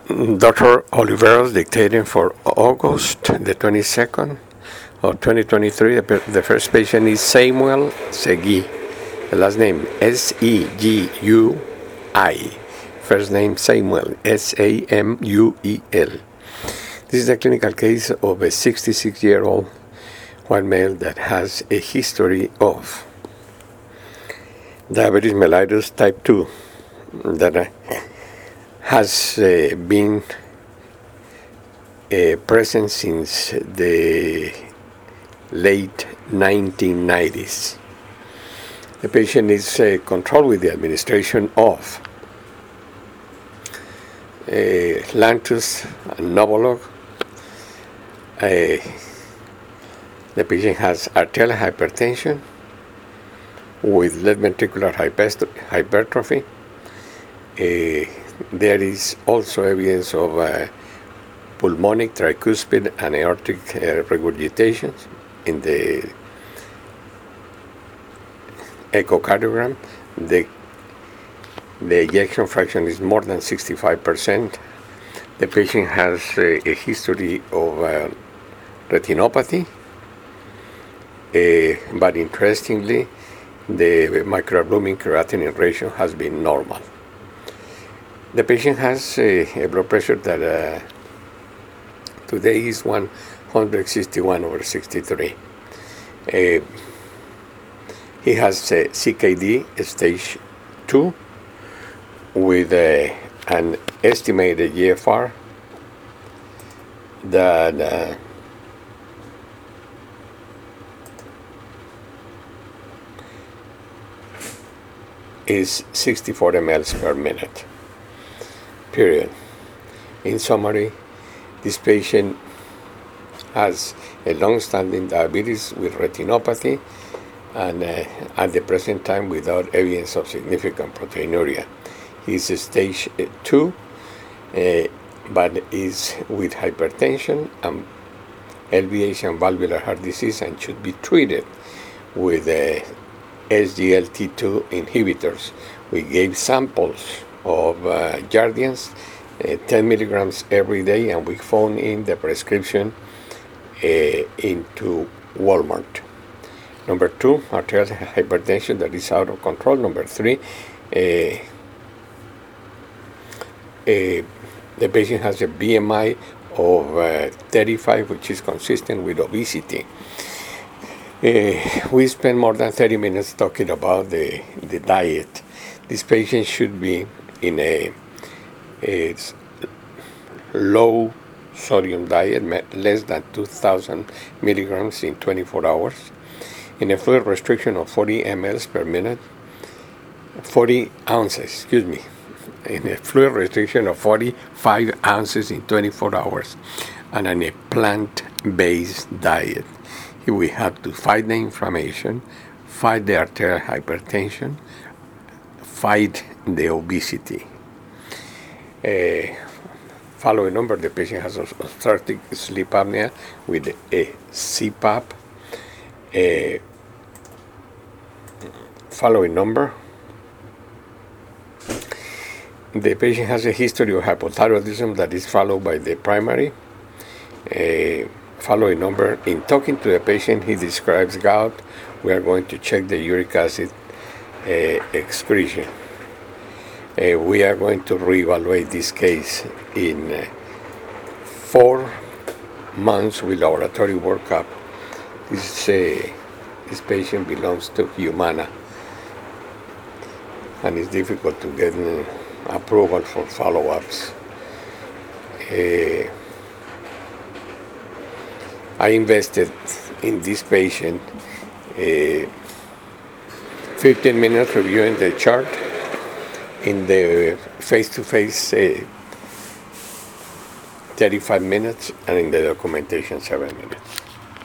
Dr. Oliveros dictating for August the 22nd of 2023. The first patient is Samuel Segui. The last name Segui. First name Samuel, Samuel. This is a clinical case of a 66-year-old white male that has a history of diabetes mellitus type 2 that has been present since the late 1990s. The patient is controlled with the administration of Lantus and Novolog. The patient has arterial hypertension with left ventricular hypertrophy. There is also evidence of pulmonic, tricuspid, and aortic regurgitations in the echocardiogram. The ejection fraction is more than 65%. The patient has a history of retinopathy, but interestingly, the microalbumin creatinine ratio has been normal. The patient has a blood pressure that today is 161/63. He has CKD stage 2 with an estimated GFR that is 64 mL per minute. Period. In summary, this patient has a long-standing diabetes with retinopathy and at the present time without evidence of significant proteinuria. He's stage 2, but is with hypertension and LVH and valvular heart disease and should be treated with SGLT2 inhibitors. We gave samples of Jardiance, 10 milligrams every day, and we phoned in the prescription into Walmart. Number 2, arterial hypertension that is out of control. Number 3, the patient has a BMI of 35, which is consistent with obesity. We spent more than 30 minutes talking about the diet. This patient should be in a low sodium diet, less than 2,000 milligrams in 24 hours, in a fluid restriction of 40 mL per minute, 40 ounces, in a fluid restriction of 45 ounces in 24 hours, and in a plant-based diet. We have to fight the inflammation, fight the arterial hypertension, fight the obesity. Following number, the patient has obstructive sleep apnea with a CPAP. Following number, the patient has a history of hypothyroidism that is followed by the primary. Following number, in talking to the patient, he describes gout. We are going to check the uric acid excretion. We are going to reevaluate this case in 4 months with laboratory workup. This patient belongs to Humana, and it's difficult to get approval for follow-ups. I invested in this patient 15 minutes reviewing the chart, in the face-to-face 35 minutes, and in the documentation 7 minutes.